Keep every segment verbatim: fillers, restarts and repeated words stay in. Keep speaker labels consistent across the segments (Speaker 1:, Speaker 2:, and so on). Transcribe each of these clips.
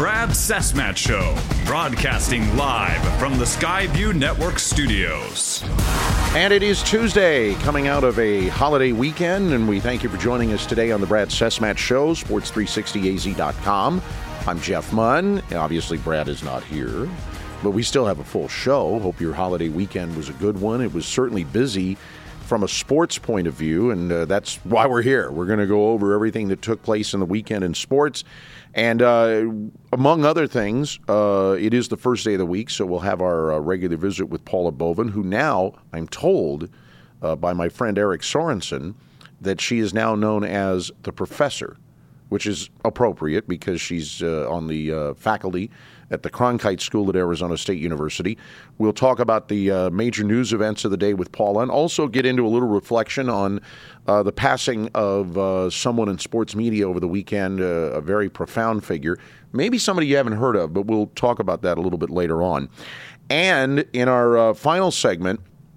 Speaker 1: Brad Cessmat Show, broadcasting live from the Skyview Network studios.
Speaker 2: And it is Tuesday, coming out of a holiday weekend, and we thank you for joining us today on the Brad Cessmat Show, sports three sixty A Z dot com. I'm Jeff Munn. Obviously, Brad is not here, but we still have a full show. Hope your holiday weekend was a good one. It was certainly busy from a sports point of view, and uh, that's why we're here. We're going to go over everything that took place in the weekend in sports. And uh, among other things, uh, it is the first day of the week, so we'll have our uh, regular visit with Paula Bovin, who now, I'm told uh, by my friend Eric Sorensen, that she is now known as the Professor, which is appropriate because she's uh, on the uh, faculty at the Cronkite School at Arizona State University. We'll talk about the uh, major news events of the day with Paula and also get into a little reflection on uh, the passing of uh, someone in sports media over the weekend, uh, a very profound figure, maybe somebody you haven't heard of, but we'll talk about that a little bit later on. And in our uh, final segment,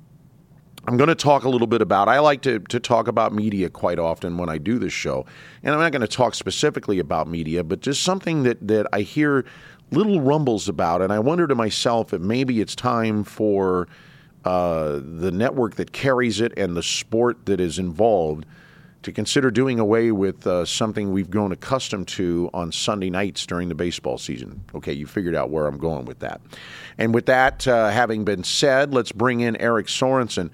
Speaker 2: I'm going to talk a little bit about, I like to, to talk about media quite often when I do this show. And I'm not going to talk specifically about media, but just something that, that I hear little rumbles about. And I wonder to myself if maybe it's time for uh, the network that carries it and the sport that is involved to consider doing away with uh, something we've grown accustomed to on Sunday nights during the baseball season. Okay, you figured out where I'm going with that. And with that uh, having been said, let's bring in Eric Sorensen.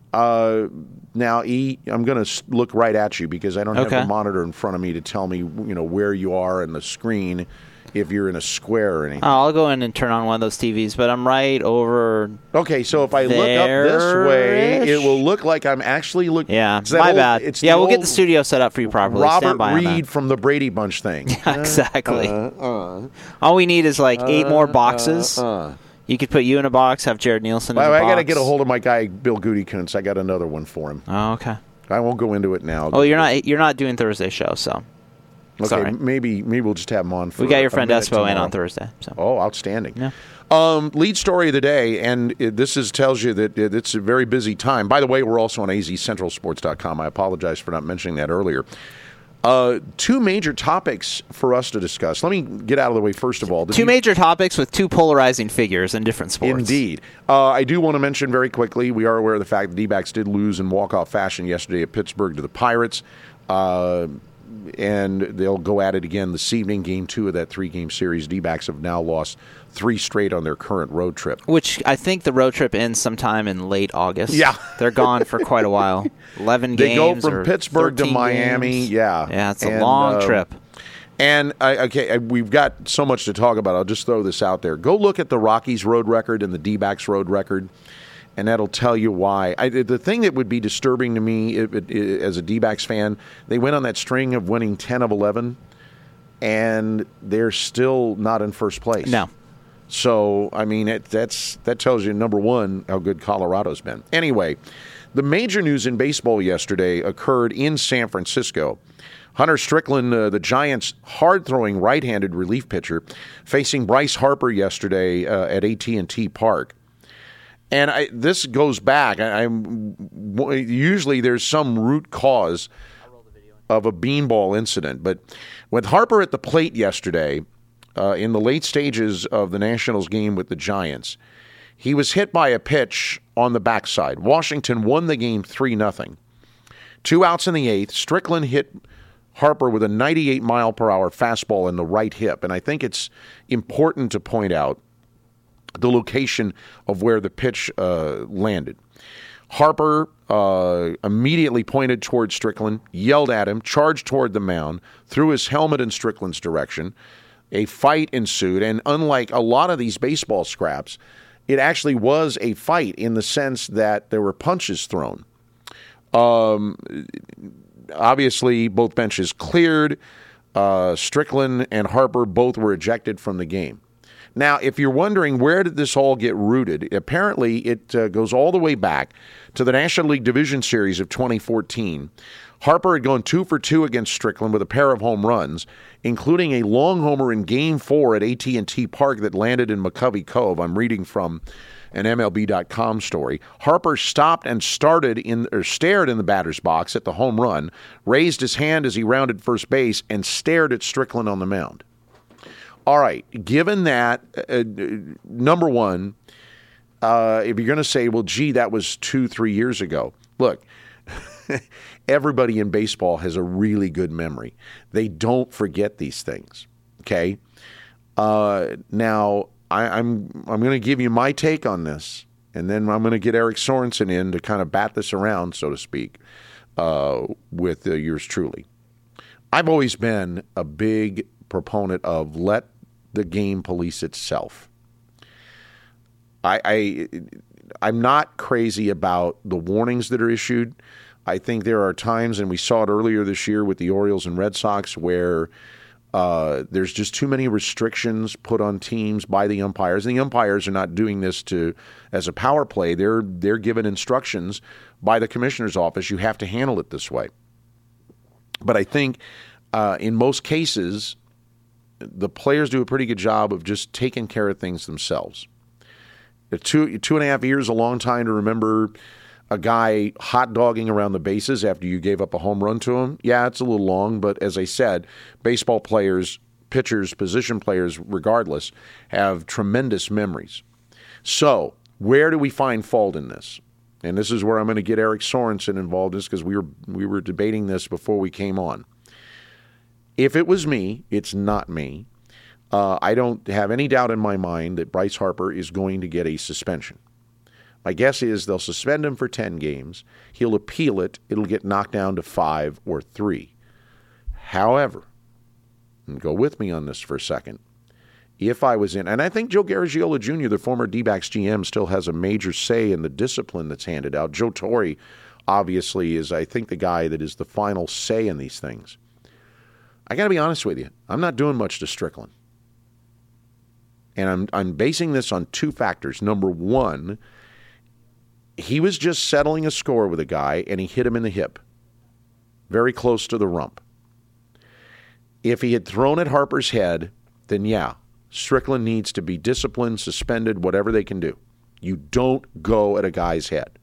Speaker 2: Uh, now, E, I'm going to look right at you because I don't
Speaker 3: okay.
Speaker 2: have a monitor in front of me to tell me, you know, where you are in the screen, if you're in a square or anything.
Speaker 3: Oh, I'll go in and turn on one of those T Vs, but I'm right over.
Speaker 2: Okay, so if I look up this way, it will look like I'm actually looking.
Speaker 3: Yeah, my
Speaker 2: old,
Speaker 3: bad.
Speaker 2: It's
Speaker 3: yeah, we'll get the studio set up for you properly.
Speaker 2: Robert Reed from the Brady Bunch thing.
Speaker 3: Yeah, exactly.
Speaker 2: Uh, uh,
Speaker 3: All we need is like uh, eight more boxes.
Speaker 2: Uh, uh.
Speaker 3: You could put you in a box, have Jared Nielsen
Speaker 2: well,
Speaker 3: in a
Speaker 2: I
Speaker 3: box.
Speaker 2: I got to get a hold of my guy, Bill Gutekunst. I got another one for him.
Speaker 3: Oh, okay.
Speaker 2: I won't go into it now.
Speaker 3: Oh, you're not you're not doing Thursday show, so.
Speaker 2: Okay,
Speaker 3: Sorry.
Speaker 2: maybe maybe we'll just have him on for
Speaker 3: We got your friend Espo
Speaker 2: tomorrow.
Speaker 3: in on Thursday. So.
Speaker 2: Oh, outstanding.
Speaker 3: Yeah.
Speaker 2: Um, lead story of the day, and it, this is tells you that it, it's a very busy time. By the way, we're also on A Z Central Sports dot com. I apologize for not mentioning that earlier. Uh, two major topics for us to discuss. Let me get out of the way first of all.
Speaker 3: Two
Speaker 2: you,
Speaker 3: major topics with two polarizing figures in different sports.
Speaker 2: Indeed. Uh, I do want to mention very quickly, we are aware of the fact that D-backs did lose in walk-off fashion yesterday at Pittsburgh to the Pirates. Uh, and they'll go at it again this evening, game two of that three-game series. D-backs have now lost three straight on their current road trip.
Speaker 3: Which I think the road trip ends sometime in late August.
Speaker 2: Yeah.
Speaker 3: They're gone for quite a while. eleven
Speaker 2: they
Speaker 3: games
Speaker 2: They go from Pittsburgh to Miami.
Speaker 3: Games.
Speaker 2: Yeah.
Speaker 3: Yeah, it's a
Speaker 2: and,
Speaker 3: long
Speaker 2: uh,
Speaker 3: trip.
Speaker 2: And, I, okay, we've got so much to talk about. I'll just throw this out there. Go look at the Rockies road record and the D-backs road record, and that'll tell you why. I, the thing that would be disturbing to me it, it, it, as a D-backs fan, they went on that string of winning ten of eleven, and they're still not in first place.
Speaker 3: No.
Speaker 2: So, I mean, it, that's that tells you, number one, how good Colorado's been. Anyway, the major news in baseball yesterday occurred in San Francisco. Hunter Strickland, uh, the Giants' hard-throwing right-handed relief pitcher, facing Bryce Harper yesterday uh, at A T and T Park. And I, this goes back. I, I'm usually there's some root cause of a beanball incident, but with Harper at the plate yesterday, uh, in the late stages of the Nationals game with the Giants, he was hit by a pitch on the backside. Washington won the game three nothing. Two outs in the eighth. Strickland hit Harper with a ninety-eight mile per hour fastball in the right hip, and I think it's important to point out the location of where the pitch uh, landed. Harper uh, immediately pointed toward Strickland, yelled at him, charged toward the mound, threw his helmet in Strickland's direction. A fight ensued, and unlike a lot of these baseball scraps, it actually was a fight in the sense that there were punches thrown. Um, obviously, both benches cleared. Uh, Strickland and Harper both were ejected from the game. Now, if you're wondering where did this all get rooted, apparently it uh, goes all the way back to the National League Division Series of twenty fourteen. Harper had gone two for two against Strickland with a pair of home runs, including a long homer in Game four at A T and T Park that landed in McCovey Cove. I'm reading from an M L B dot com story. Harper stopped and started in or stared in the batter's box at the home run, raised his hand as he rounded first base, and stared at Strickland on the mound. All right. Given that, uh, number one, uh, if you're going to say, well, gee, that was two, three years ago. Look, everybody in baseball has a really good memory. They don't forget these things. Okay. Uh, now, I, I'm I'm going to give you my take on this, and then I'm going to get Eric Sorensen in to kind of bat this around, so to speak, uh, with uh, yours truly. I've always been a big proponent of let the game police itself. I, I I'm not crazy about the warnings that are issued. I think there are times, and we saw it earlier this year with the Orioles and Red Sox, where uh, there's just too many restrictions put on teams by the umpires. And the umpires are not doing this to as a power play. They're they're given instructions by the commissioner's office. You have to handle it this way. But I think uh, in most cases, the players do a pretty good job of just taking care of things themselves. Two two and a half years, a long time to remember a guy hot dogging around the bases after you gave up a home run to him. Yeah, it's a little long, but as I said, baseball players, pitchers, position players, regardless, have tremendous memories. So where do we find fault in this? And this is where I'm going to get Eric Sorensen involved in this, because we were we were debating this before we came on. If it was me, it's not me. Uh, I don't have any doubt in my mind that Bryce Harper is going to get a suspension. My guess is they'll suspend him for ten games. He'll appeal it. It'll get knocked down to five or three. However, and go with me on this for a second, if I was in, and I think Joe Garagiola Junior, the former D-backs G M, still has a major say in the discipline that's handed out. Joe Torre, obviously, is, I think, the guy that is the final say in these things. I got to be honest with you. I'm not doing much to Strickland. And I'm I'm basing this on two factors. Number one, he was just settling a score with a guy, and he hit him in the hip, very close to the rump. If he had thrown at Harper's head, then yeah, Strickland needs to be disciplined, suspended, whatever they can do. You don't go at a guy's head.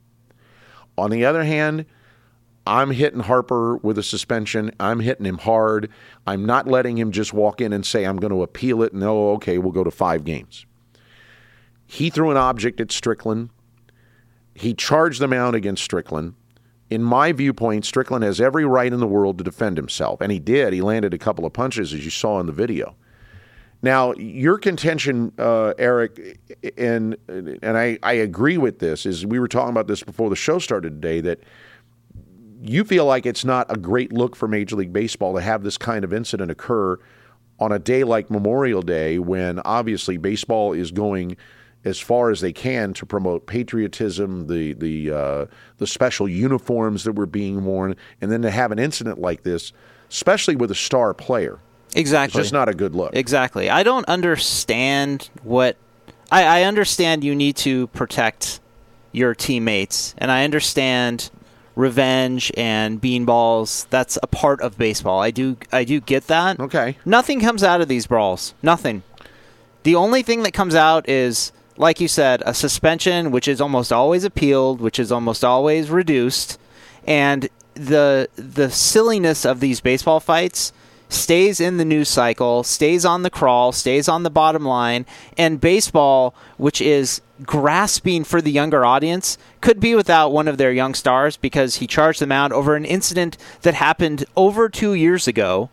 Speaker 2: On the other hand, I'm hitting Harper with a suspension. I'm hitting him hard. I'm not letting him just walk in and say, I'm going to appeal it, and oh, okay, we'll go to five games. He threw an object at Strickland. He charged them out against Strickland. In my viewpoint, Strickland has every right in the world to defend himself, and he did. He landed a couple of punches, as you saw in the video. Now, your contention, uh, Eric, and and I, I agree with this, is we were talking about this before the show started today, that you feel like it's not a great look for Major League Baseball to have this kind of incident occur on a day like Memorial Day, when obviously baseball is going as far as they can to promote patriotism, the the uh, the special uniforms that were being worn, and then to have an incident like this, especially with a star player.
Speaker 3: Exactly.
Speaker 2: It's just not a good look.
Speaker 3: Exactly. I don't understand what... I, I understand you need to protect your teammates, and I understand revenge and beanballs. That's a part of baseball. I do I do get that.
Speaker 2: Okay.
Speaker 3: Nothing comes out of these brawls. Nothing. The only thing that comes out is, like you said, a suspension, which is almost always appealed, which is almost always reduced, and the the silliness of these baseball fights stays in the news cycle, stays on the crawl, stays on the bottom line, and baseball, which is grasping for the younger audience, could be without one of their young stars because he charged them out over an incident that happened over two years ago.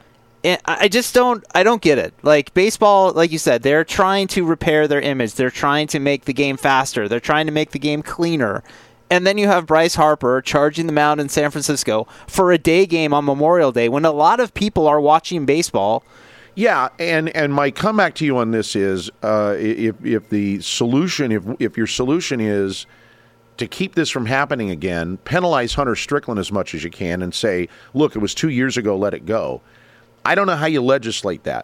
Speaker 3: And I just don't I don't get it. Like, baseball, like you said, they're trying to repair their image. They're trying to make the game faster. They're trying to make the game cleaner. And then you have Bryce Harper charging them out in San Francisco for a day game on Memorial Day when a lot of people are watching baseball.
Speaker 2: Yeah, and, and my comeback to you on this is uh, if if the solution, if if your solution is to keep this from happening again, penalize Hunter Strickland as much as you can and say, look, it was two years ago, let it go. I don't know how you legislate that.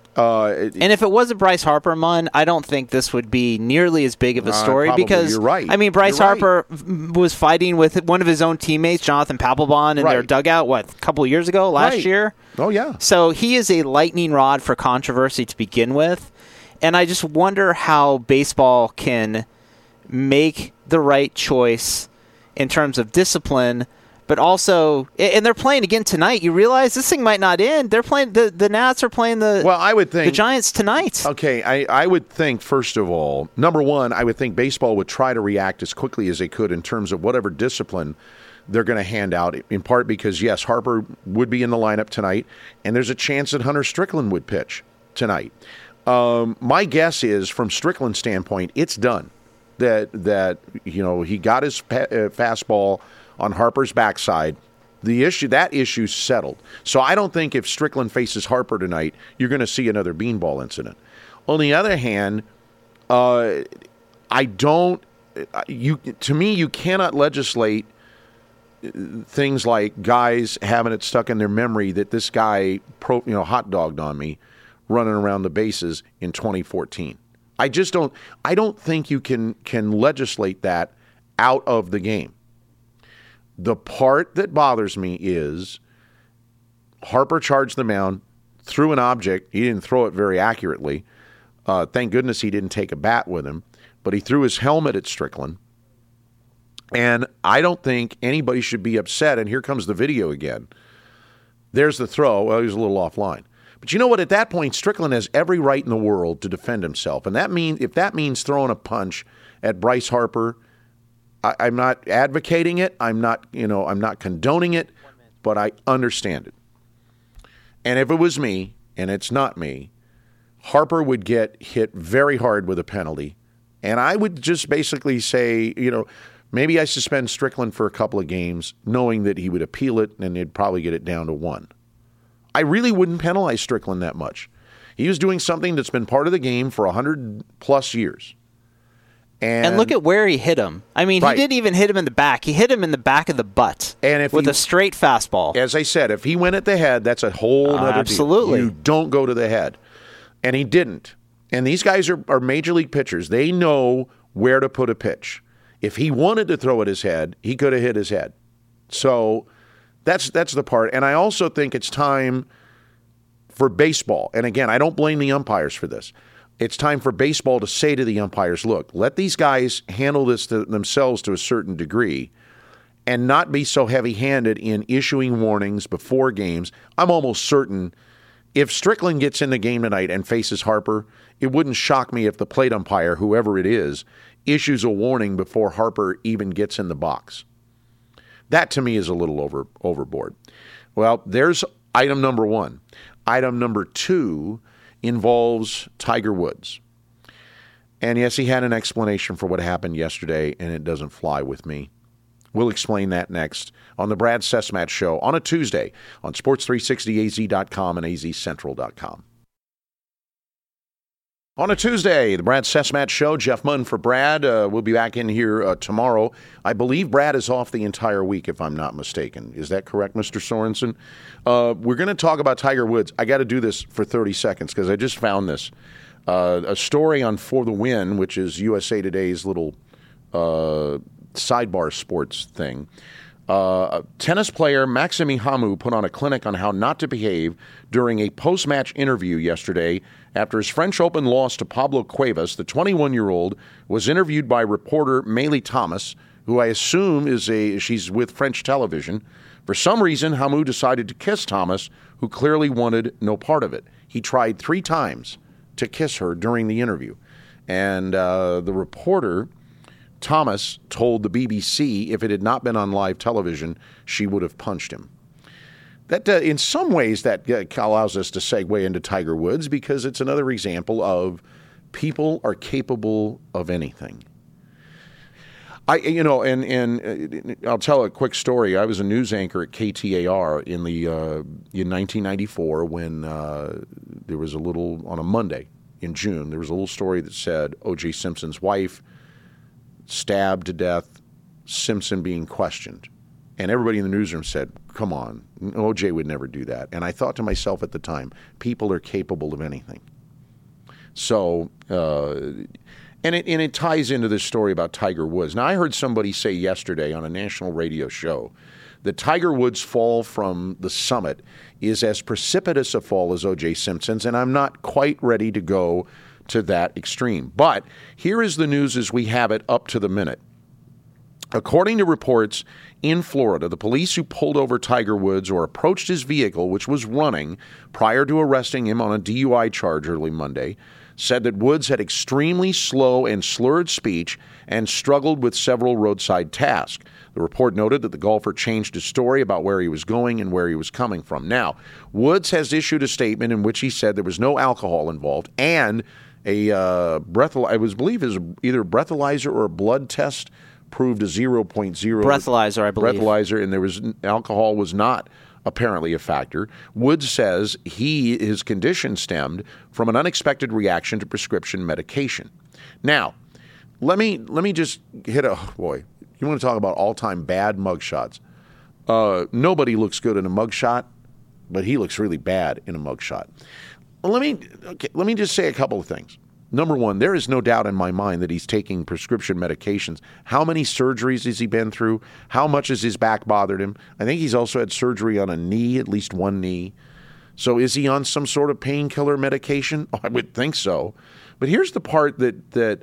Speaker 2: Uh,
Speaker 3: and if it was a Bryce Harper Mun, I don't think this would be nearly as big of a story
Speaker 2: uh,
Speaker 3: because
Speaker 2: you're right.
Speaker 3: I mean, Bryce
Speaker 2: you're
Speaker 3: Harper
Speaker 2: right.
Speaker 3: was fighting with one of his own teammates, Jonathan Papelbon, in
Speaker 2: right.
Speaker 3: their dugout, what, a couple of years ago, last
Speaker 2: right.
Speaker 3: year?
Speaker 2: Oh, yeah.
Speaker 3: So he is a lightning rod for controversy to begin with. And I just wonder how baseball can make the right choice in terms of discipline, but also, and they're playing again tonight. You realize this thing might not end. They're playing the the Nats are playing the
Speaker 2: well, I would think
Speaker 3: the Giants tonight.
Speaker 2: Okay, I, I would think first of all, number one, I would think baseball would try to react as quickly as they could in terms of whatever discipline they're going to hand out. In part because yes, Harper would be in the lineup tonight, and there's a chance that Hunter Strickland would pitch tonight. Um, my guess is, from Strickland's standpoint, it's done. That that you know he got his pa- uh, fastball on Harper's backside. The issue that issue's settled. So I don't think if Strickland faces Harper tonight, you're going to see another beanball incident. On the other hand, uh, I don't. You to me, you cannot legislate things like guys having it stuck in their memory that this guy pro, you know hot dogged on me running around the bases in twenty fourteen. I just don't I don't think you can can legislate that out of the game. The part that bothers me is Harper charged the mound, threw an object. He didn't throw it very accurately. Uh, thank goodness he didn't take a bat with him, but he threw his helmet at Strickland. And I don't think anybody should be upset. And here comes the video again. There's the throw. Well, he was a little offline. But you know what? At that point, Strickland has every right in the world to defend himself. And that mean, if that means throwing a punch at Bryce Harper, I, I'm not advocating it. I'm not, you know, I'm not condoning it, but I understand it. And if it was me, and it's not me, Harper would get hit very hard with a penalty. And I would just basically say, you know, maybe I suspend Strickland for a couple of games, knowing that he would appeal it and they'd probably get it down to one. I really wouldn't penalize Strickland that much. He was doing something that's been part of the game for one hundred plus years. And,
Speaker 3: and look at where he hit him. I mean,
Speaker 2: right.
Speaker 3: He didn't even hit him in the back. He hit him in the back of the butt
Speaker 2: and if
Speaker 3: with
Speaker 2: he,
Speaker 3: a straight fastball.
Speaker 2: As I said, if he went at the head, that's a whole
Speaker 3: uh,
Speaker 2: other
Speaker 3: absolutely.
Speaker 2: deal. You don't go to the head. And he didn't. And these guys are, are major league pitchers. They know where to put a pitch. If he wanted to throw at his head, he could have hit his head. So that's that's the part. And I also think it's time for baseball. And again, I don't blame the umpires for this. It's time for baseball to say to the umpires, look, let these guys handle this to themselves to a certain degree and not be so heavy-handed in issuing warnings before games. I'm almost certain if Strickland gets in the game tonight and faces Harper, it wouldn't shock me if the plate umpire, whoever it is, issues a warning before Harper even gets in the box. That, to me, is a little over overboard. Well, there's item number one. Item number two involves Tiger Woods. And yes, he had an explanation for what happened yesterday, and it doesn't fly with me. We'll explain that next on the Brad Sesmat Show on a Tuesday on sports three sixty A Z dot com and A Z Central dot com. On a Tuesday, the Brad Sesmat Show, Jeff Munn for Brad. Uh, we'll be back in here uh, tomorrow. I believe Brad is off the entire week, if I'm not mistaken. Is that correct, Mister Sorensen? Uh, we're going to talk about Tiger Woods. I got to do this for thirty seconds because I just found this. Uh, a story on For the Win, which is U S A Today's little uh, sidebar sports thing. Uh, tennis player Maxime Hamu put on a clinic on how not to behave during a post-match interview yesterday after his French Open loss to Pablo Cuevas. The twenty-one-year-old was interviewed by reporter Maylee Thomas, who I assume is a she's with French television. For some reason, Hamu decided to kiss Thomas, who clearly wanted no part of it. He tried three times to kiss her during the interview, and uh, the reporter Thomas told the B B C if it had not been on live television, she would have punched him. That, uh, in some ways, that uh, allows us to segue into Tiger Woods because it's another example of people are capable of anything. I, you know, and and uh, I'll tell a quick story. I was a news anchor at K T A R in the uh, in nineteen ninety-four when uh, there was a little on a Monday in June. There was a little story that said O J Simpson's wife stabbed to death, Simpson being questioned. And everybody in the newsroom said, come on, O J would never do that. And I thought to myself at the time, people are capable of anything. So, uh, and it and it ties into this story about Tiger Woods. Now, I heard somebody say yesterday on a national radio show that Tiger Woods' fall from the summit is as precipitous a fall as O J Simpson's, and I'm not quite ready to go to that extreme. But here is the news as we have it up to the minute. According to reports in Florida, the police who pulled over Tiger Woods or approached his vehicle, which was running prior to arresting him on a D U I charge early Monday, said that Woods had extremely slow and slurred speech and struggled with several roadside tasks. The report noted that the golfer changed his story about where he was going and where he was coming from. Now, Woods has issued a statement in which he said there was no alcohol involved and a uh, breath, I was believe is either a breathalyzer or a blood test proved a zero point zero.
Speaker 3: Breathalyzer, I believe.
Speaker 2: Breathalyzer, and there was alcohol was not apparently a factor. Woods says he his condition stemmed from an unexpected reaction to prescription medication. Now, let me let me just hit a boy. You want to talk about all-time bad mugshots? Uh, nobody looks good in a mugshot, but he looks really bad in a mugshot. Well, let me okay, let me just say a couple of things. Number one, there is no doubt in my mind that he's taking prescription medications. How many surgeries has he been through? How much has his back bothered him? I think he's also had surgery on a knee, at least one knee. So is he on some sort of painkiller medication? Oh, I would think so. But here's the part that that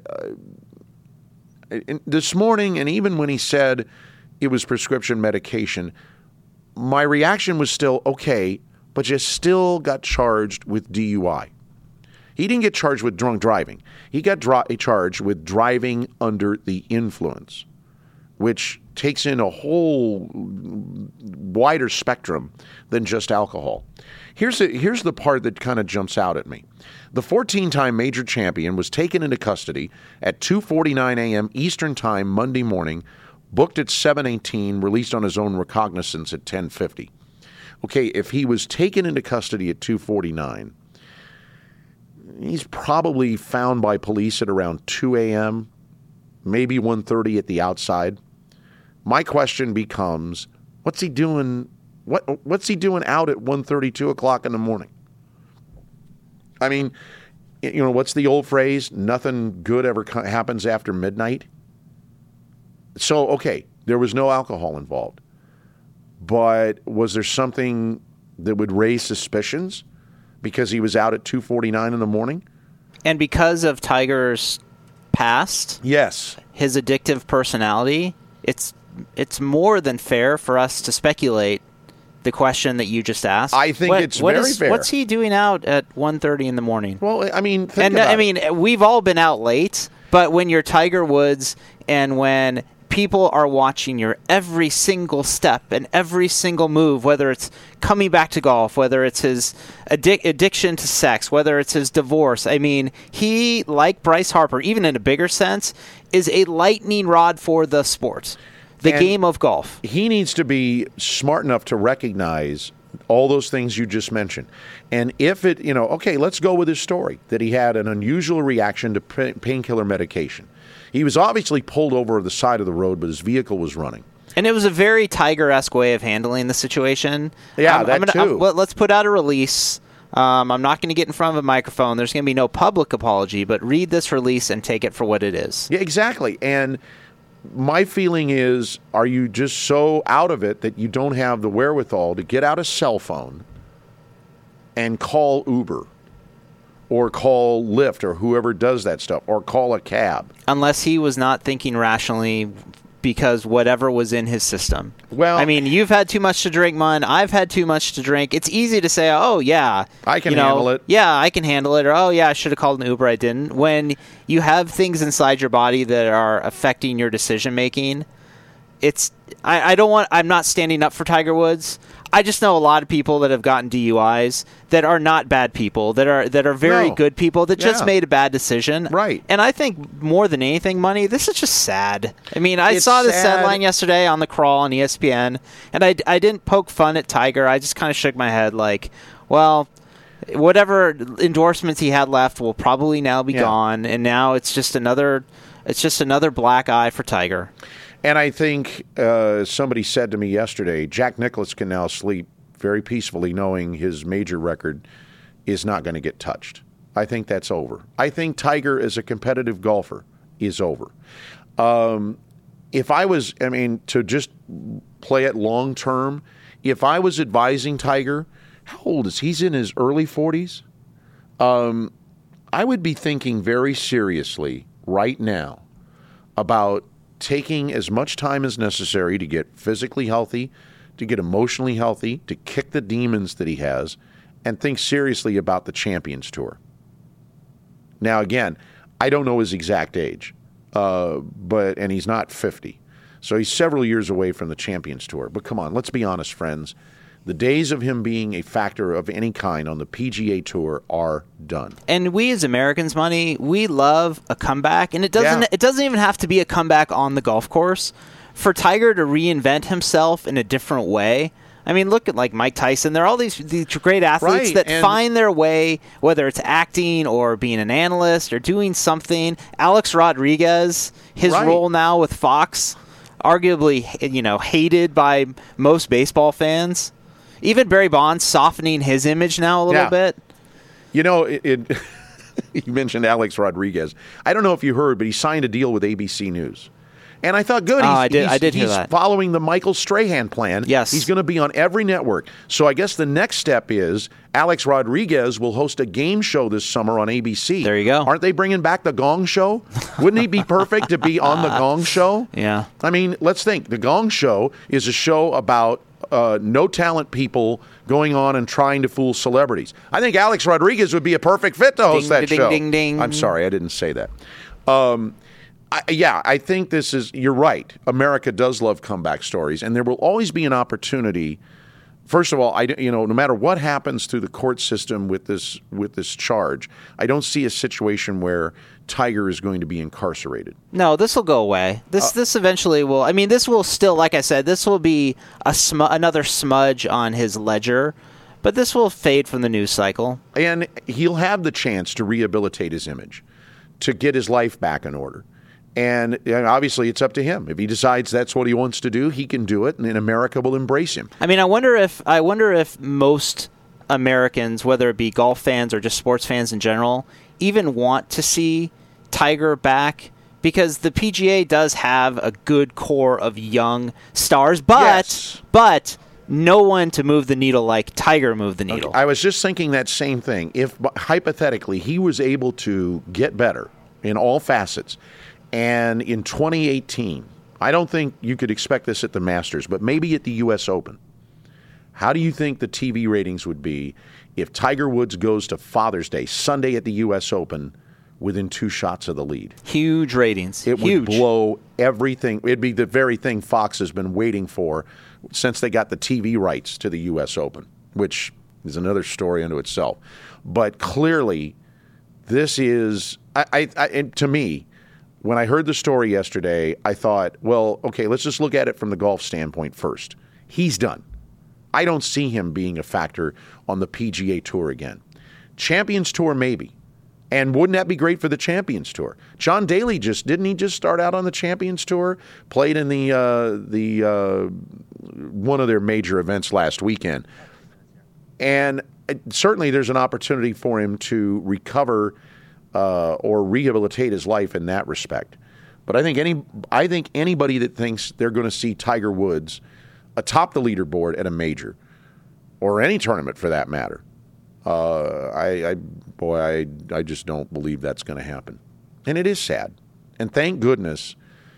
Speaker 2: uh, this morning, and even when he said it was prescription medication, my reaction was still, okay, but you still got charged with D U I. He didn't get charged with drunk driving. He got dri- charged with driving under the influence, which takes in a whole wider spectrum than just alcohol. Here's the, here's the part that kind of jumps out at me. The fourteen-time major champion was taken into custody at two forty-nine a.m. Eastern Time Monday morning, booked at seven eighteen, released on his own recognizance at ten fifty. Okay, if he was taken into custody at two forty-nine, he's probably found by police at around two a.m., maybe one thirty at the outside. My question becomes, what's he doing? What what's he doing out at one thirty, two o'clock in the morning? I mean, you know, what's the old phrase? Nothing good ever co- happens after midnight. So, okay, there was no alcohol involved, but was there something that would raise suspicions because he was out at two forty-nine in the morning?
Speaker 3: And because of Tiger's past,
Speaker 2: yes,
Speaker 3: his addictive personality, it's it's more than fair for us to speculate the question that you just asked.
Speaker 2: I think
Speaker 3: what,
Speaker 2: it's
Speaker 3: what
Speaker 2: very
Speaker 3: is,
Speaker 2: fair.
Speaker 3: What's he doing out at one thirty in the morning?
Speaker 2: Well, I mean, think
Speaker 3: and
Speaker 2: about
Speaker 3: I mean,
Speaker 2: it.
Speaker 3: we've all been out late, but when you're Tiger Woods and when people are watching your every single step and every single move, whether it's coming back to golf, whether it's his addic- addiction to sex, whether it's his divorce. I mean, he, like Bryce Harper, even in a bigger sense, is a lightning rod for the sport, the
Speaker 2: And
Speaker 3: game of golf.
Speaker 2: He needs to be smart enough to recognize all those things you just mentioned. And if it, you know, okay, let's go with his story, that he had an unusual reaction to painkiller medication. He was obviously pulled over the side of the road, but his vehicle was running.
Speaker 3: And it was a very Tiger-esque way of handling the situation.
Speaker 2: Yeah,
Speaker 3: I'm,
Speaker 2: that
Speaker 3: I'm gonna,
Speaker 2: too.
Speaker 3: I'm, let, let's put out a release. Um, I'm not going to get in front of a microphone. There's going to be no public apology, but read this release and take it for what it is.
Speaker 2: Yeah, exactly. And my feeling is, are you just so out of it that you don't have the wherewithal to get out a cell phone and call Uber? Or call Lyft or whoever does that stuff, or call a cab.
Speaker 3: Unless he was not thinking rationally because whatever was in his system.
Speaker 2: Well,
Speaker 3: I mean, you've had too much to drink, Mun. I've had too much to drink. It's easy to say, oh, yeah.
Speaker 2: I can
Speaker 3: you know,
Speaker 2: handle it.
Speaker 3: Yeah, I can handle it. Or, oh, yeah, I should have called an Uber. I didn't. When you have things inside your body that are affecting your decision-making, it's I, I don't want. I'm not standing up for Tiger Woods. I just know a lot of people that have gotten D U Is that are not bad people, that are that are very
Speaker 2: No.
Speaker 3: good people that just
Speaker 2: Yeah.
Speaker 3: made a bad decision.
Speaker 2: Right.
Speaker 3: And I think more than anything, Money, this is just sad. I mean, I
Speaker 2: It's
Speaker 3: saw this
Speaker 2: sad.
Speaker 3: headline yesterday on the Crawl on E S P N, and I, I didn't poke fun at Tiger. I just kind of shook my head like, well, whatever endorsements he had left will probably now be
Speaker 2: Yeah.
Speaker 3: gone, and now it's just another it's just another black eye for Tiger.
Speaker 2: And I think uh, somebody said to me yesterday, Jack Nicklaus can now sleep very peacefully knowing his major record is not going to get touched. I think that's over. I think Tiger as a competitive golfer is over. Um, if I was, I mean, to just play it long term, if I was advising Tiger, how old is he? He's in his early forties. Um, I would be thinking very seriously right now about taking as much time as necessary to get physically healthy, to get emotionally healthy, to kick the demons that he has, and think seriously about the Champions Tour. Now, again, I don't know his exact age, uh, but and he's not fifty. So he's several years away from the Champions Tour. But come on, let's be honest, friends. The days of him being a factor of any kind on the P G A Tour are done.
Speaker 3: And we as Americans, Money, we love a comeback, and it doesn't
Speaker 2: Yeah.
Speaker 3: it doesn't even have to be a comeback on the golf course. For Tiger to reinvent himself in a different way, I mean, look at like Mike Tyson. There are all these, these great athletes
Speaker 2: Right,
Speaker 3: that
Speaker 2: and-
Speaker 3: find their way, whether it's acting or being an analyst or doing something. Alex Rodriguez, his
Speaker 2: Right.
Speaker 3: role now with Fox, arguably, you know, hated by most baseball fans. Even Barry Bonds softening his image now a little
Speaker 2: Yeah.
Speaker 3: bit.
Speaker 2: You know, it, it you mentioned Alex Rodriguez. I don't know if you heard, but he signed a deal with A B C News. And I thought, good.
Speaker 3: Oh,
Speaker 2: he's,
Speaker 3: I did-
Speaker 2: He's,
Speaker 3: I did hear
Speaker 2: he's
Speaker 3: that.
Speaker 2: following the Michael Strahan plan.
Speaker 3: Yes.
Speaker 2: He's going to be on every network. So I guess the next step is Alex Rodriguez will host a game show this summer on A B C.
Speaker 3: There you go.
Speaker 2: Aren't they bringing back the Gong Show? Wouldn't he be perfect to be on the Gong Show?
Speaker 3: Yeah.
Speaker 2: I mean, let's think. The Gong Show is a show about uh, no talent people going on and trying to fool celebrities. I think Alex Rodriguez would be a perfect fit to host
Speaker 3: Ding,
Speaker 2: that
Speaker 3: ding,
Speaker 2: show.
Speaker 3: ding, ding.
Speaker 2: I'm sorry, I didn't say that. Um, I, yeah, I think this is, you're right. America does love comeback stories, and there will always be an opportunity. First of all, I, you know, no matter what happens through the court system with this with this charge, I don't see a situation where Tiger is going to be incarcerated.
Speaker 3: No, this will go away. This
Speaker 2: Uh,
Speaker 3: this eventually will. I mean, this will still, like I said, this will be a sm- another smudge on his ledger, but this will fade from the news cycle.
Speaker 2: And he'll have the chance to rehabilitate his image, to get his life back in order. And and obviously, it's up to him. If he decides that's what he wants to do, he can do it, and America will embrace him.
Speaker 3: I mean, I wonder if I wonder if most Americans, whether it be golf fans or just sports fans in general, even want to see Tiger back, because the P G A does have a good core of young stars, but
Speaker 2: Yes.
Speaker 3: but no one to move the needle like Tiger moved the needle.
Speaker 2: I was just thinking that same thing. If hypothetically he was able to get better in all facets, and in twenty eighteen, I don't think you could expect this at the Masters, but maybe at the U S Open. How do you think the T V ratings would be if Tiger Woods goes to Father's Day, Sunday at the U S Open, within two shots of the lead?
Speaker 3: Huge ratings.
Speaker 2: It
Speaker 3: Huge.
Speaker 2: would blow everything. It'd be the very thing Fox has been waiting for since they got the T V rights to the U S Open, which is another story unto itself. But clearly, this is, I, I, I, and to me, when I heard the story yesterday, I thought, well, okay, let's just look at it from the golf standpoint first. He's done. I don't see him being a factor on the P G A Tour again. Champions Tour, maybe. And wouldn't that be great for the Champions Tour? John Daly just, didn't he just start out on the Champions Tour? Played in the, uh, the uh, one of their major events last weekend. And certainly there's an opportunity for him to recover uh, or rehabilitate his life in that respect. But I think any, I think anybody that thinks they're going to see Tiger Woods atop the leaderboard at a major, or any tournament for that matter, uh, I, I, boy, I, I just don't believe that's going to happen. And it is sad. And thank goodness,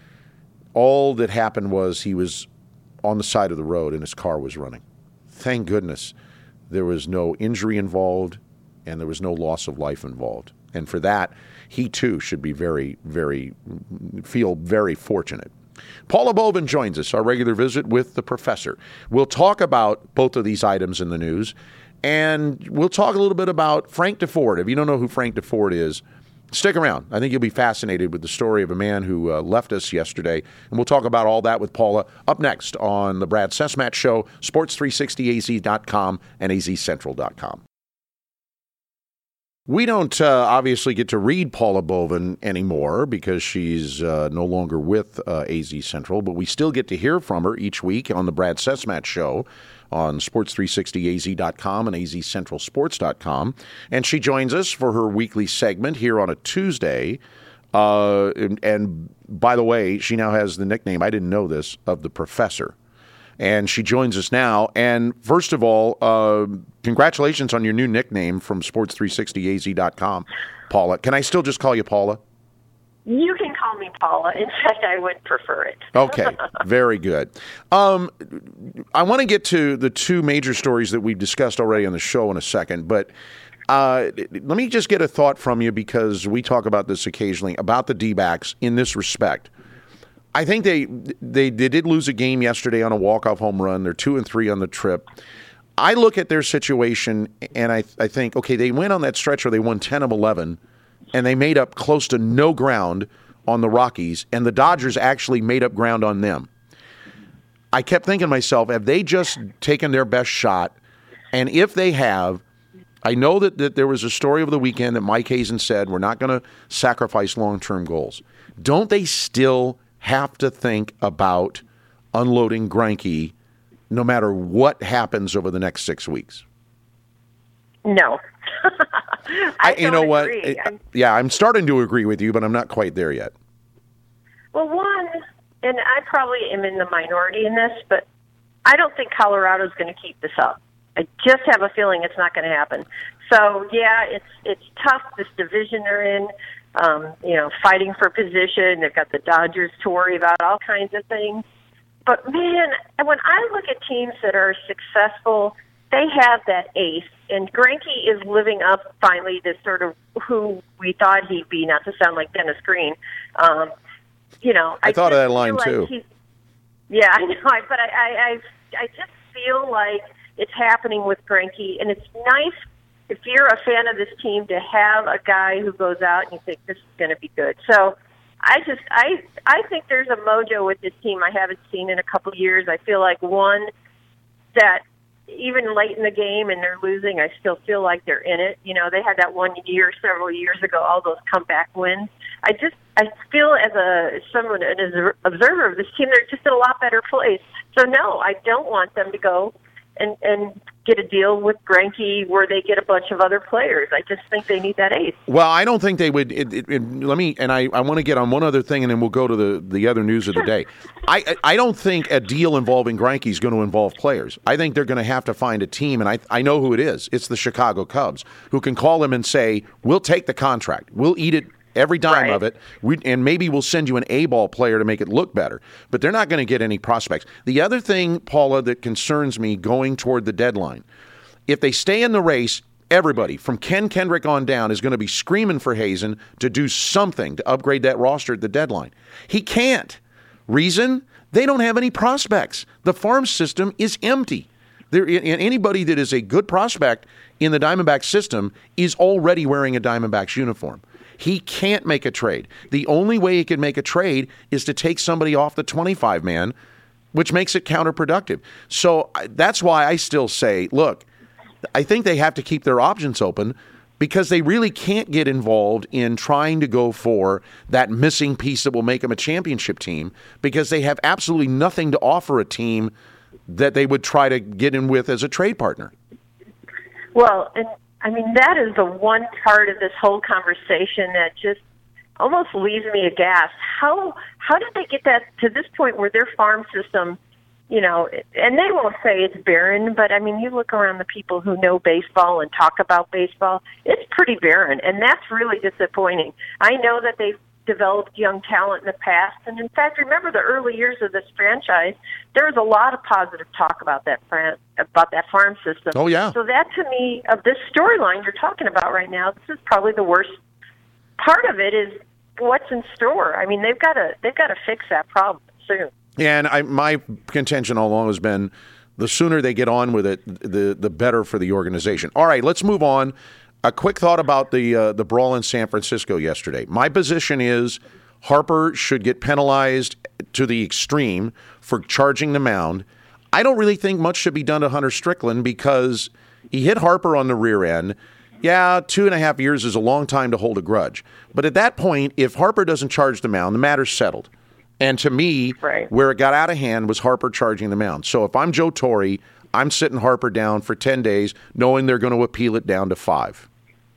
Speaker 2: all that happened was he was on the side of the road and his car was running. Thank goodness there was no injury involved and there was no loss of life involved. And for that, he too should be very, very, feel very fortunate. Paula Bovin joins us, our regular visit with the professor. We'll talk about both of these items in the news, and we'll talk a little bit about Frank DeFord. If you don't know who Frank DeFord is, stick around. I think you'll be fascinated with the story of a man who uh, left us yesterday, and we'll talk about all that with Paula up next on the Brad Sesmat Show, sports three sixty A Z dot com and A Z Central dot com. We don't uh, obviously get to read Paula Bovin anymore because she's uh, no longer with uh, A Z Central, but we still get to hear from her each week on the Brad Sesmat Show on sports three sixty A Z dot com and A Z Central Sports dot com. And she joins us for her weekly segment here on a Tuesday. Uh, and, and by the way, she now has the nickname, I didn't know this, of the Professor. And she joins us now. And first of all, uh, congratulations on your new nickname from sports three sixty A Z dot com, Paula. Can I still just call you Paula?
Speaker 4: You can call call me Paula. In fact, I would prefer it.
Speaker 2: Okay, very good. Um, I want to get to the two major stories that we've discussed already on the show in a second, but uh, let me just get a thought from you, because we talk about this occasionally, about the D-backs in this respect. I think they, they they did lose a game yesterday on a walk-off home run. They're two and three on the trip. I look at their situation and I I think, okay, they went on that stretch where they won ten of eleven, and they made up close to no ground on the Rockies, and the Dodgers actually made up ground on them. I kept thinking to myself, have they just taken their best shot? And if they have, I know that, that there was a story over the weekend that Mike Hazen said, we're not going to sacrifice long-term goals. Don't they still have to think about unloading Greinke no matter what happens over the next six weeks?
Speaker 4: No. I,
Speaker 2: I you know what?
Speaker 4: agree.
Speaker 2: I, yeah, I'm starting to agree with you, but I'm not quite there yet.
Speaker 4: Well, one, and I probably am in the minority in this, but I don't think Colorado's going to keep this up. I just have a feeling it's not going to happen. So, yeah, it's it's tough, this division they're in. Um, you know, fighting for position. They've got the Dodgers to worry about, all kinds of things. But, man, when I look at teams that are successful, they have that ace. And Greinke is living up, finally, to sort of who we thought he'd be, not to sound like Dennis Green. Um, you know,
Speaker 2: I, I thought of that line,
Speaker 4: like
Speaker 2: too.
Speaker 4: Yeah, I know. But I, I, I, I just feel like it's happening with Greinke. And it's nice, if you're a fan of this team, to have a guy who goes out and you think this is going to be good. So I just, I, I think there's a mojo with this team I haven't seen in a couple of years. I feel like, one, that even late in the game and they're losing, I still feel like they're in it. You know, they had that one year several years ago, all those comeback wins. I just, I feel as a someone, as an observer of this team, they're just in a lot better place. So no, I don't want them to go and and get a deal with Greinke where they get a bunch of other players. I just think they need that ace.
Speaker 2: Well, I don't think they would. It, it, it, let me, and I, I want to get on one other thing, and then we'll go to the, the other news of the day. I I don't think a deal involving Greinke is going to involve players. I think they're going to have to find a team, and I I know who it is. It's the Chicago Cubs, who can call him and say, we'll take the contract. We'll eat it. Every dime
Speaker 4: right.
Speaker 2: of it, we, and maybe we'll send you an A-ball player to make it look better. But they're not going to get any prospects. The other thing, Paula, that concerns me going toward the deadline, if they stay in the race, everybody from Ken Kendrick on down is going to be screaming for Hazen to do something to upgrade that roster at the deadline. He can't. Reason? They don't have any prospects. The farm system is empty. There, anybody that is a good prospect in the Diamondbacks system is already wearing a Diamondbacks uniform. He can't make a trade. The only way he can make a trade is to take somebody off the twenty-five man, which makes it counterproductive. So that's why I still say, look, I think they have to keep their options open, because they really can't get involved in trying to go for that missing piece that will make them a championship team, because they have absolutely nothing to offer a team that they would try to get in with as a trade partner.
Speaker 4: Well, and I mean, that is the one part of this whole conversation that just almost leaves me aghast. How how did they get that to this point where their farm system, you know, and they won't say it's barren, but I mean, you look around the people who know baseball and talk about baseball, it's pretty barren, and that's really disappointing. I know that they've developed young talent in the past, and in fact, remember the early years of this franchise, there was a lot of positive talk about that fran- about that farm system.
Speaker 2: Oh, yeah.
Speaker 4: So that, to me, of this storyline you're talking about right now, this is probably the worst part of it, is what's in store. I mean, they've got to they've got to fix that problem soon.
Speaker 2: Yeah, and I, my contention all along has been the sooner they get on with it, the the better for the organization. All right, let's move on. A quick thought about the uh, the brawl in San Francisco yesterday. My position is Harper should get penalized to the extreme for charging the mound. I don't really think much should be done to Hunter Strickland, because he hit Harper on the rear end. Yeah, two and a half years is a long time to hold a grudge. But at that point, if Harper doesn't charge the mound, the matter's settled. And to me,
Speaker 4: right.
Speaker 2: where it got out of hand was Harper charging the mound. So if I'm Joe Torre, I'm sitting Harper down for ten days, knowing they're going to appeal it down to five.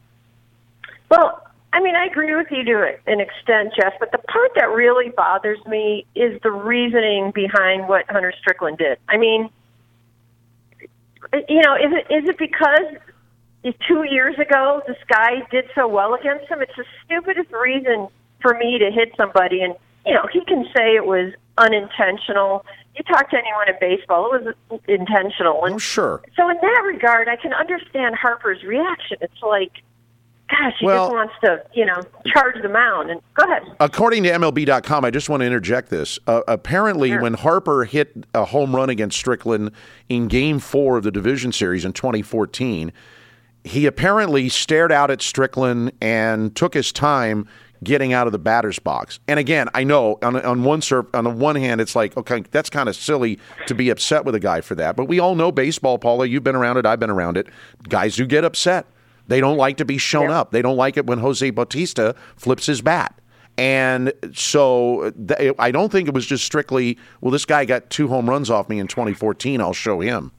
Speaker 4: Well, I mean, I agree with you to an extent, Jeff, but the part that really bothers me is the reasoning behind what Hunter Strickland did. I mean, you know, is it is it because two years ago this guy did so well against him? It's the stupidest reason for me to hit somebody, and, you know, he can say it was unintentional. You talk to anyone in baseball, it was intentional. And
Speaker 2: oh, sure.
Speaker 4: So in that regard, I can understand Harper's reaction. It's like, gosh, he
Speaker 2: well,
Speaker 4: just wants to, you know, charge the mound. And go ahead.
Speaker 2: According to M L B dot com, I just want to interject this. Uh, apparently,
Speaker 4: sure.
Speaker 2: when Harper hit a home run against Strickland in Game Four of the Division Series in twenty fourteen, he apparently stared out at Strickland and took his time getting out of the batter's box. And again, I know on on one surf, on the one hand, it's like, okay, that's kind of silly to be upset with a guy for that. But we all know baseball, Paula. You've been around it. I've been around it. Guys do get upset. They don't like to be shown yeah. up. They don't like it when Jose Bautista flips his bat. And so th- I don't think it was just strictly, well, this guy got two home runs off me in twenty fourteen. I'll show him.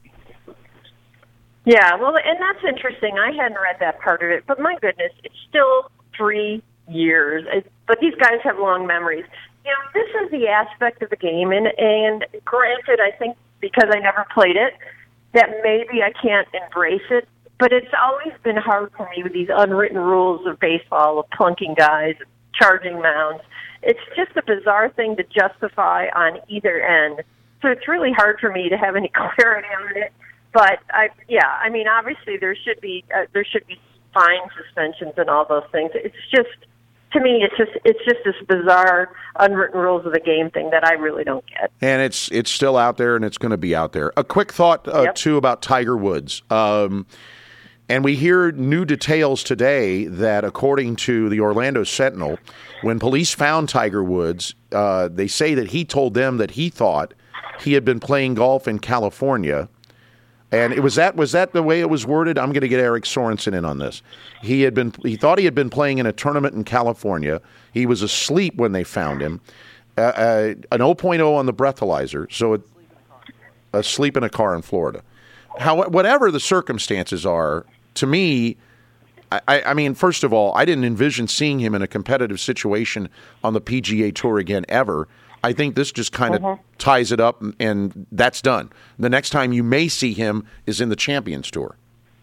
Speaker 4: Yeah, well, and that's interesting. I hadn't read that part of it. But my goodness, it's still three years. It, but these guys have long memories. You know, this is the aspect of the game. And, and granted, I think because I never played it, that maybe I can't embrace it. But it's always been hard for me with these unwritten rules of baseball, of plunking guys, charging mounds. It's just a bizarre thing to justify on either end. So it's really hard for me to have any clarity on it. But I, yeah, I mean, obviously there should be uh, there should be fine suspensions and all those things. It's just, to me, it's just it's just this bizarre unwritten rules of the game thing that I really don't get.
Speaker 2: And it's it's still out there, and it's going to be out there. A quick thought uh, yep. too about Tiger Woods. Um, And we hear new details today that, according to the Orlando Sentinel, when police found Tiger Woods, uh, they say that he told them that he thought he had been playing golf in California. And it was that was that the way it was worded? I'm going to get Eric Sorensen in on this. He had been he thought he had been playing in a tournament in California. He was asleep when they found him. Uh, uh, an oh point oh on the breathalyzer, so it, asleep in a car in Florida. How whatever the circumstances are. To me, I, I mean, first of all, I didn't envision seeing him in a competitive situation on the P G A Tour again ever. I think this just kind of uh-huh. ties it up, and, and that's done. The next time you may see him is in the Champions Tour.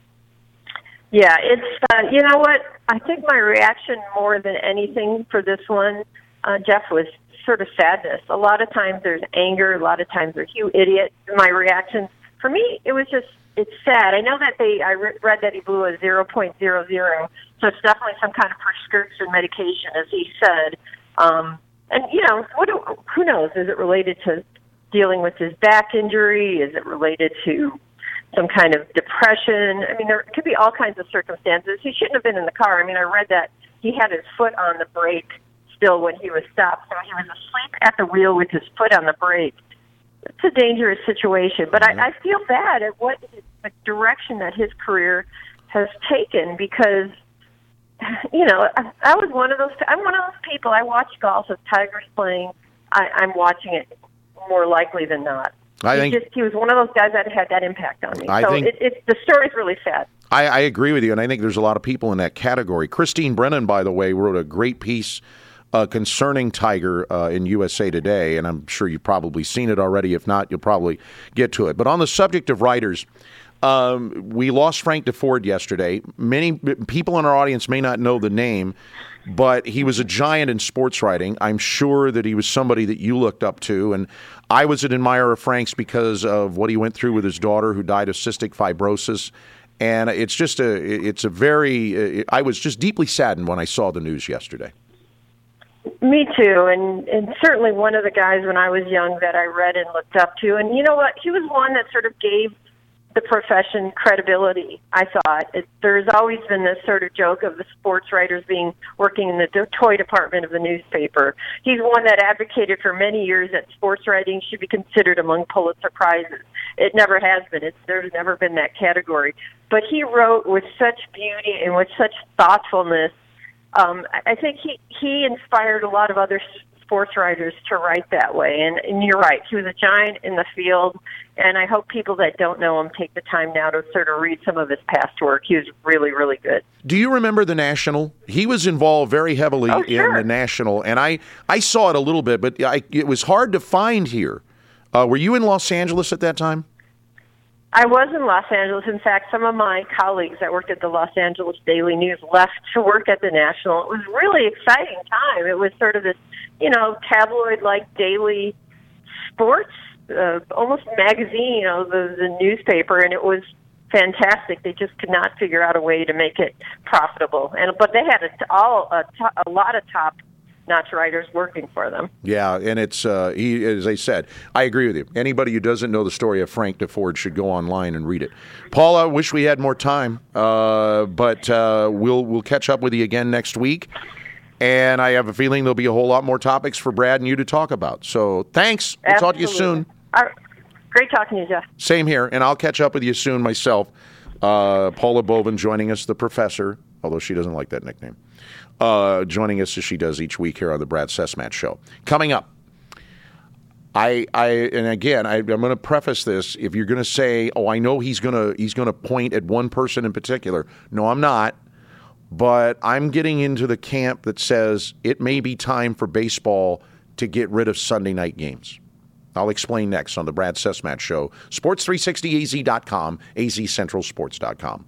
Speaker 4: Yeah, it's, uh, you know what? I think my reaction more than anything for this one, uh, Jeff, was sort of sadness. A lot of times there's anger. A lot of times there's, you idiot. My reaction, for me, it was just, it's sad. I know that they, I re- read that he blew a zero point zero zero, so it's definitely some kind of prescription medication, as he said. Um, and, you know, what do, who knows? Is it related to dealing with his back injury? Is it related to some kind of depression? I mean, there could be all kinds of circumstances. He shouldn't have been in the car. I mean, I read that he had his foot on the brake still when he was stopped, so he was asleep at the wheel with his foot on the brake. It's a dangerous situation, but I, I feel bad at what the direction that his career has taken because, you know, I, I was one of those. I'm one of those people. I watch golf. If Tiger's playing, I, I'm watching it more likely than not.
Speaker 2: I
Speaker 4: he
Speaker 2: think
Speaker 4: just, he was one of those guys that had that impact on me.
Speaker 2: I
Speaker 4: so
Speaker 2: think,
Speaker 4: it, it, the story's really sad.
Speaker 2: I, I agree with you, and I think there's a lot of people in that category. Christine Brennan, by the way, wrote a great piece Uh, concerning Tiger uh, in U S A Today, and I'm sure you've probably seen it already. If not, you'll probably get to it. But on the subject of writers, um, we lost Frank DeFord yesterday. Many people in our audience may not know the name, but he was a giant in sports writing. I'm sure that he was somebody that you looked up to, and I was an admirer of Frank's because of what he went through with his daughter who died of cystic fibrosis. And it's just a, it's a very, I was just deeply saddened when I saw the news yesterday.
Speaker 4: Me too, and, and certainly one of the guys when I was young that I read and looked up to. And you know what? He was one that sort of gave the profession credibility, I thought. It, there's always been this sort of joke of the sports writers being working in the toy department of the newspaper. He's one that advocated for many years that sports writing should be considered among Pulitzer Prizes. It never has been. It's, there's never been that category. But he wrote with such beauty and with such thoughtfulness. Um, I think he, he inspired a lot of other sports writers to write that way. And, and you're right, he was a giant in the field, and I hope people that don't know him take the time now to sort of read some of his past work. He was really, really good.
Speaker 2: Do you remember The National? He was involved very heavily
Speaker 4: oh, sure.
Speaker 2: in The National, and I, I saw it a little bit, but I, it was hard to find here. Uh, were you in Los Angeles at that time?
Speaker 4: I was in Los Angeles. In fact, some of my colleagues that worked at the Los Angeles Daily News left to work at the National. It was a really exciting time. It was sort of this, you know, tabloid-like daily sports, uh, almost magazine, you know, the, the newspaper, and it was fantastic. They just could not figure out a way to make it profitable. And but they had a, all a, a lot of top notch writers working for them. Yeah,
Speaker 2: and it's, uh, he, as I said, I agree with you. Anybody who doesn't know the story of Frank DeFord should go online and read it. Paula, I wish we had more time, uh, but uh, we'll we'll catch up with you again next week. And I have a feeling there'll be a whole lot more topics for Brad and you to talk about. So thanks. We'll
Speaker 4: Absolutely.
Speaker 2: talk to you soon.
Speaker 4: All right. Great talking to you, Jeff.
Speaker 2: Same here, and I'll catch up with you soon myself. Uh, Paula Bovin joining us, the professor, although she doesn't like that nickname. Uh, joining us as she does each week here on the Brad Sesmat Show. Coming up, I, I, and again, I, I'm going to preface this. If you're going to say, "Oh, I know he's going to he's going to point at one person in particular," no, I'm not. But I'm getting into the camp that says it may be time for baseball to get rid of Sunday night games. I'll explain next on the Brad Sesmat Show. Sports three sixty A Z dot com, A Z Central Sports dot com.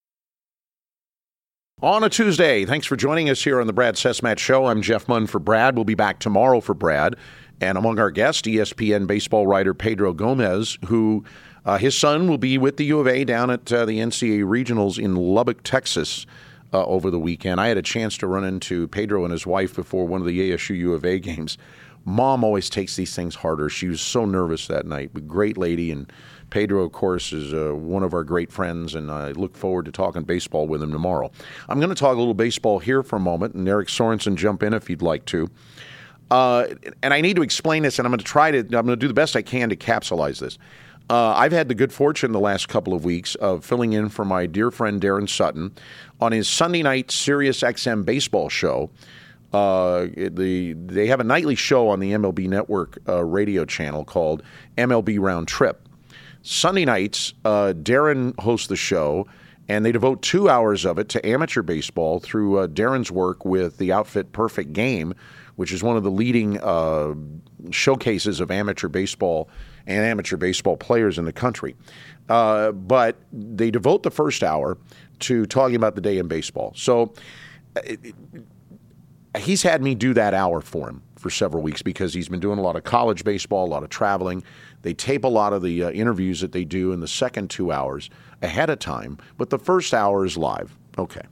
Speaker 2: On a Tuesday, thanks for joining us here on the Brad Sesmat Show. I'm Jeff Munn for Brad. We'll be back tomorrow for Brad. And among our guests, E S P N baseball writer Pedro Gomez, who uh, his son will be with the U of A down at uh, the N C A A Regionals in Lubbock, Texas uh, over the weekend. I had a chance to run into Pedro and his wife before one of the A S U U of A games. Mom always takes these things harder. She was so nervous that night. But great lady, and Pedro, of course, is uh, one of our great friends, and I look forward to talking baseball with him tomorrow. I'm going to talk a little baseball here for a moment, and Eric Sorensen, jump in if you'd like to. Uh, and I need to explain this, and I'm going to try to, I'm going to do the best I can to capsulize this. Uh, I've had the good fortune the last couple of weeks of filling in for my dear friend Darren Sutton on his Sunday night Sirius X M baseball show. Uh, the they have a nightly show on the M L B Network uh, radio channel called M L B Round Trip. Sunday nights, uh, Darren hosts the show, and they devote two hours of it to amateur baseball through uh, Darren's work with the outfit Perfect Game, which is one of the leading uh, showcases of amateur baseball and amateur baseball players in the country. Uh, but they devote the first hour to talking about the day in baseball. So it, it, he's had me do that hour for him for several weeks because he's been doing a lot of college baseball, a lot of traveling. They tape a lot of the uh, interviews that they do in the second two hours ahead of time, but the first hour is live. Okay.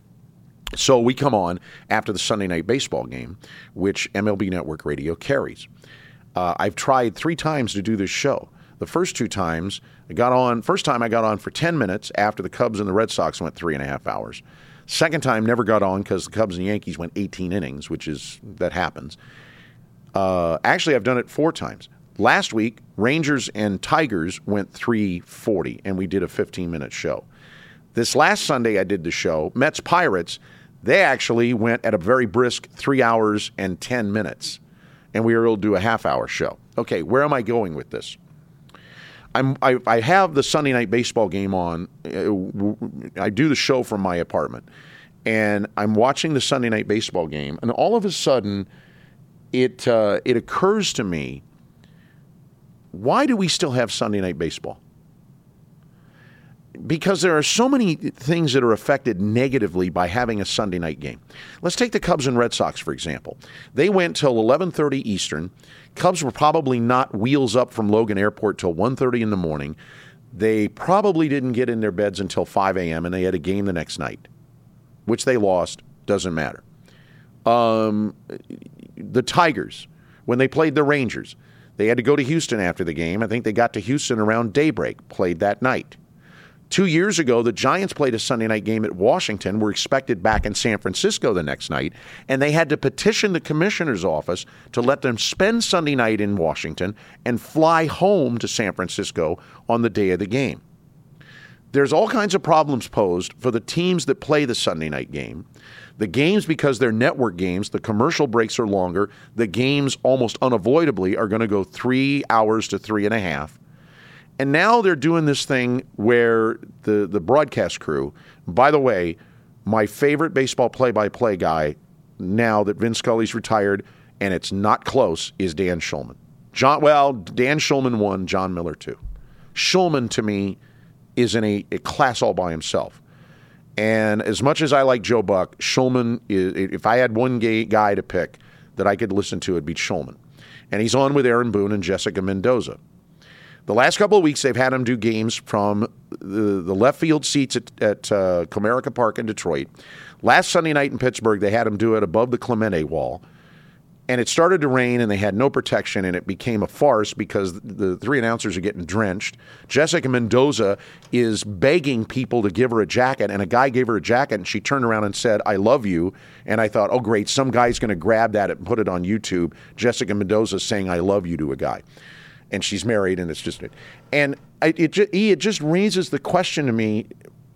Speaker 2: So we come on after the Sunday night baseball game, which M L B Network Radio carries. Uh, I've tried three times to do this show. The first two times, I got on, first time I got on for ten minutes after the Cubs and the Red Sox went three and a half hours. Second time, never got on because the Cubs and Yankees went eighteen innings, which is, that happens. Uh, actually, I've done it four times. Last week, Rangers and Tigers went three forty, and we did a fifteen-minute show. This last Sunday I did the show, Mets Pirates, they actually went at a very brisk three hours and ten minutes, and we were able to do a half-hour show. Okay, where am I going with this? I'm, I, I have the Sunday night baseball game on. I do the show from my apartment, and I'm watching the Sunday night baseball game, and all of a sudden, it uh, it occurs to me, why do we still have Sunday night baseball? Because there are so many things that are affected negatively by having a Sunday night game. Let's take the Cubs and Red Sox, for example. They went till eleven thirty Eastern. Cubs were probably not wheels up from Logan Airport till one thirty in the morning. They probably didn't get in their beds until five a.m., and they had a game the next night, which they lost. Doesn't matter. Um, the Tigers, when they played the Rangers, they had to go to Houston after the game. I think they got to Houston around daybreak, played that night. Two years ago, the Giants played a Sunday night game at Washington, were expected back in San Francisco the next night, and they had to petition the commissioner's office to let them spend Sunday night in Washington and fly home to San Francisco on the day of the game. There's all kinds of problems posed for the teams that play the Sunday night game. The games, because they're network games, the commercial breaks are longer. The games almost unavoidably are going to go three hours to three and a half. And now they're doing this thing where the, the broadcast crew, by the way, my favorite baseball play-by-play guy now that Vin Scully's retired, and it's not close, is Dan Shulman. John, well, Dan Shulman one, John Miller two. Shulman, to me, is in a, a class all by himself. And as much as I like Joe Buck, Shulman is, if I had one gay guy to pick that I could listen to, it'd be Shulman. And he's on with Aaron Boone and Jessica Mendoza. The last couple of weeks, they've had him do games from the, the left field seats at, at uh, Comerica Park in Detroit. Last Sunday night in Pittsburgh, they had him do it above the Clemente wall. And it started to rain, and they had no protection, and it became a farce because the three announcers are getting drenched. Jessica Mendoza is begging people to give her a jacket, and a guy gave her a jacket, and she turned around and said, "I love you." And I thought, oh, great, some guy's going to grab that and put it on YouTube. Jessica Mendoza saying, "I love you" to a guy. And she's married, and it's just – and I, it, just, it just raises the question to me,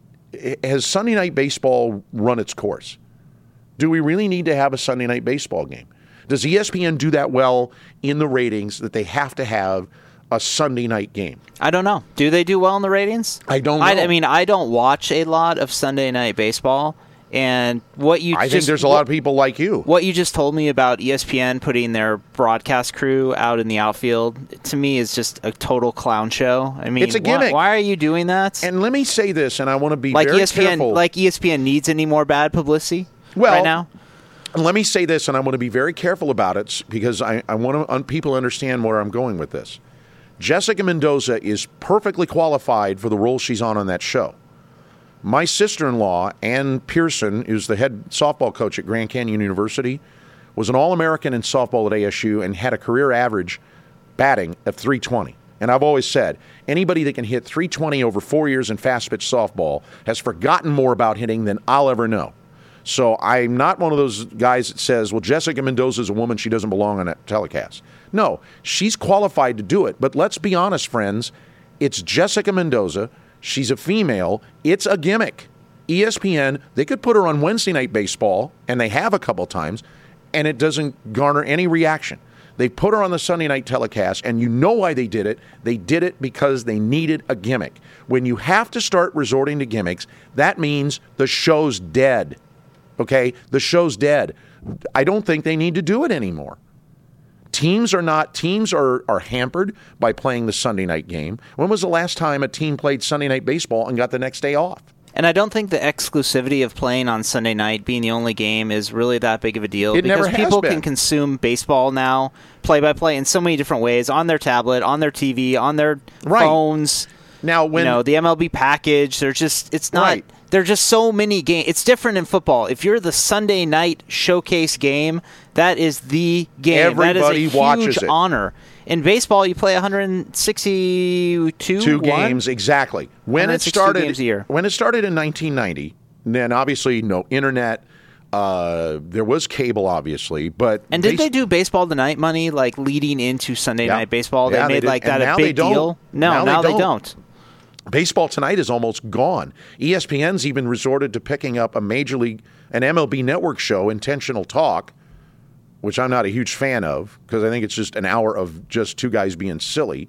Speaker 2: has Sunday Night Baseball run its course? Do we really need to have a Sunday Night Baseball game? Does E S P N do that well in the ratings that they have to have a Sunday night game?
Speaker 3: I don't know. Do they do well in the ratings?
Speaker 2: I don't know.
Speaker 3: I, I mean, I don't watch a lot of Sunday Night Baseball, and what you
Speaker 2: I
Speaker 3: just,
Speaker 2: think there's a lot of people like you.
Speaker 3: What you just told me about E S P N putting their broadcast crew out in the outfield, to me, is just a total clown show. I mean,
Speaker 2: it's a gimmick.
Speaker 3: Why, why are you doing that?
Speaker 2: And let me say this, and I want to be
Speaker 3: like
Speaker 2: very
Speaker 3: E S P N,
Speaker 2: careful.
Speaker 3: Like E S P N needs any more bad publicity
Speaker 2: well,
Speaker 3: right now?
Speaker 2: Let me say this, and I want to be very careful about it because I, I want to, un, people understand where I'm going with this. Jessica Mendoza is perfectly qualified for the role she's on on that show. My sister-in-law, Ann Pearson, who's the head softball coach at Grand Canyon University, was an All-American in softball at A S U and had a career average batting of three twenty. And I've always said, anybody that can hit three twenty over four years in fast-pitch softball has forgotten more about hitting than I'll ever know. So I'm not one of those guys that says, well, Jessica Mendoza is a woman, she doesn't belong on that telecast. No, she's qualified to do it. But let's be honest, friends, it's Jessica Mendoza. She's a female. It's a gimmick. E S P N, they could put her on Wednesday Night Baseball, and they have a couple times, and it doesn't garner any reaction. They put her on the Sunday night telecast, and you know why they did it. They did it because they needed a gimmick. When you have to start resorting to gimmicks, that means the show's dead. Okay, the show's dead. I don't think they need to do it anymore. Teams are not teams are are hampered by playing the Sunday night game. When was the last time a team played Sunday night baseball and got the next day off?
Speaker 3: And I don't think the exclusivity of playing on Sunday night being the only game is really that big of a deal.
Speaker 2: It
Speaker 3: because
Speaker 2: never has
Speaker 3: people
Speaker 2: been.
Speaker 3: can consume baseball now, play by play, in so many different ways, on their tablet, on their T V, on their
Speaker 2: right.
Speaker 3: phones.
Speaker 2: Now, when
Speaker 3: you know, the M L B package, they're just it's not
Speaker 2: right.
Speaker 3: There are just so many games. It's different in football. If you're the Sunday night showcase game, that is the game.
Speaker 2: Everybody
Speaker 3: that is a
Speaker 2: watches
Speaker 3: huge
Speaker 2: it.
Speaker 3: honor. In baseball, you play one hundred sixty-two
Speaker 2: Two
Speaker 3: one?
Speaker 2: games, exactly. When it started,
Speaker 3: games a year.
Speaker 2: when it started in nineteen ninety, then obviously no internet. Uh, there was cable, obviously, but
Speaker 3: And did
Speaker 2: base-
Speaker 3: they do Baseball Tonight money like leading into Sunday
Speaker 2: Yeah.
Speaker 3: Night Baseball?
Speaker 2: Yeah,
Speaker 3: they
Speaker 2: they
Speaker 3: made
Speaker 2: did.
Speaker 3: like
Speaker 2: And
Speaker 3: that
Speaker 2: now
Speaker 3: a
Speaker 2: they
Speaker 3: big
Speaker 2: don't.
Speaker 3: deal? No,
Speaker 2: Now
Speaker 3: now,
Speaker 2: they
Speaker 3: they,
Speaker 2: don't.
Speaker 3: don't.
Speaker 2: Baseball Tonight is almost gone. E S P N's even resorted to picking up a Major League, an M L B Network show, Intentional Talk, which I'm not a huge fan of because I think it's just an hour of just two guys being silly.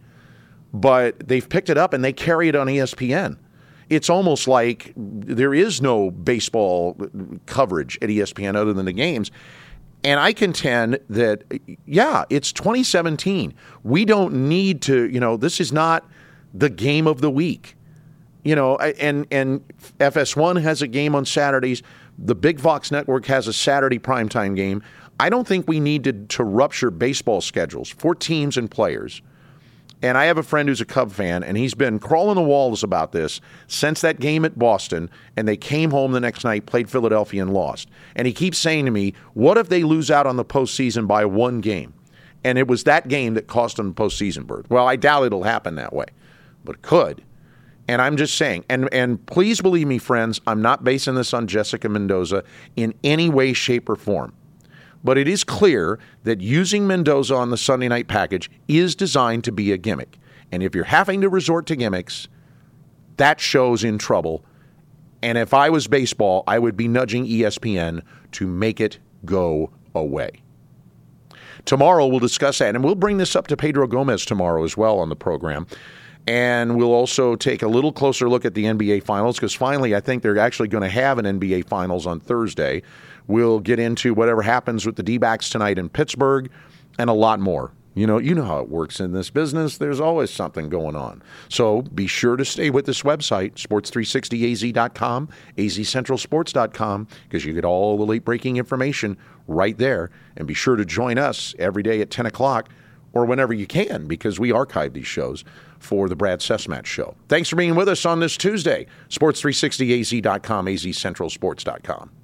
Speaker 2: But they've picked it up and they carry it on E S P N. It's almost like there is no baseball coverage at E S P N other than the games. And I contend that, yeah, it's twenty seventeen. We don't need to, you know, this is not the game of the week. You know, and and F S one has a game on Saturdays. The Big Fox Network has a Saturday primetime game. I don't think we need to, to rupture baseball schedules for teams and players. And I have a friend who's a Cub fan, and he's been crawling the walls about this since that game at Boston, and they came home the next night, played Philadelphia, and lost. And he keeps saying to me, what if they lose out on the postseason by one game? And it was that game that cost them the postseason berth. Well, I doubt it'll happen that way, but it could. And I'm just saying, and, and please believe me, friends, I'm not basing this on Jessica Mendoza in any way, shape, or form. But it is clear that using Mendoza on the Sunday night package is designed to be a gimmick. And if you're having to resort to gimmicks, that show's in trouble. And if I was baseball, I would be nudging E S P N to make it go away. Tomorrow we'll discuss that, and we'll bring this up to Pedro Gomez tomorrow as well on the program. And we'll also take a little closer look at the N B A Finals, because finally I think they're actually going to have an N B A Finals on Thursday. We'll get into whatever happens with the D-backs tonight in Pittsburgh and a lot more. You know, you know how it works in this business. There's always something going on. So be sure to stay with this website, sports three sixty a z dot com, a z central sports dot com, because you get all the late-breaking information right there. And be sure to join us every day at ten o'clock or whenever you can, because we archive these shows for the Brad Sesmatch Show. Thanks for being with us on this Tuesday. sports three sixty a z dot com, a z central sports dot com.